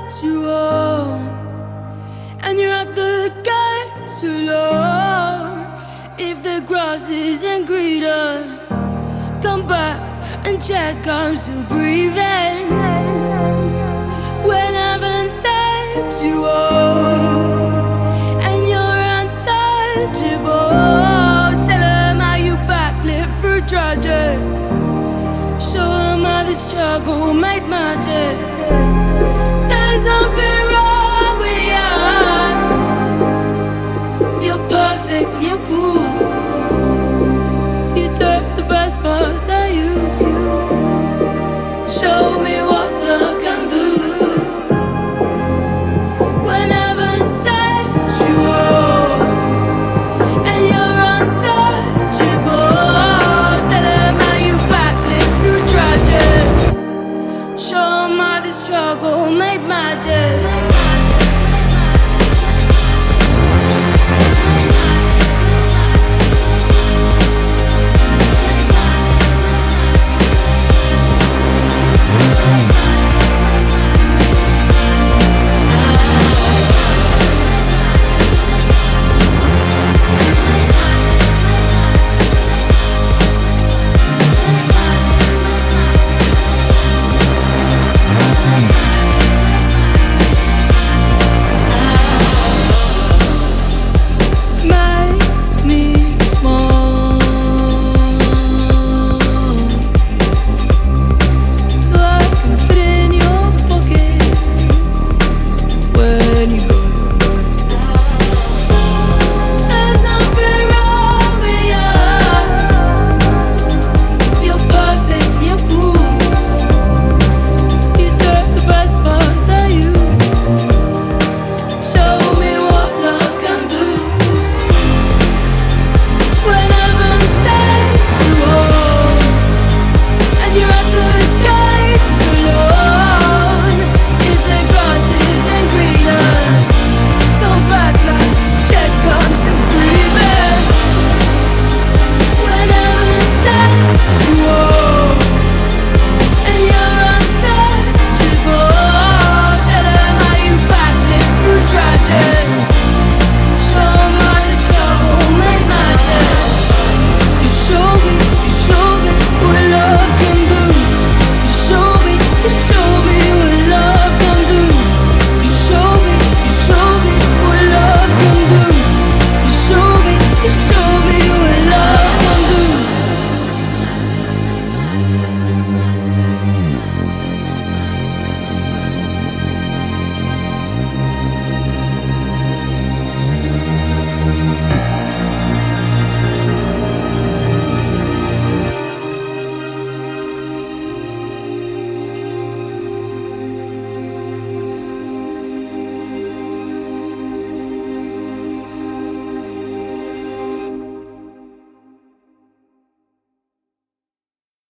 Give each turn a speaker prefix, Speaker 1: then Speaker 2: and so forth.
Speaker 1: takes you home, and you're at the gates alone. If the grass isn't greener, come back and check I'm still breathing. When heaven takes you home and you're untouchable, tell them how you backflip through tragic. Show them how the struggle made magic. There's nothing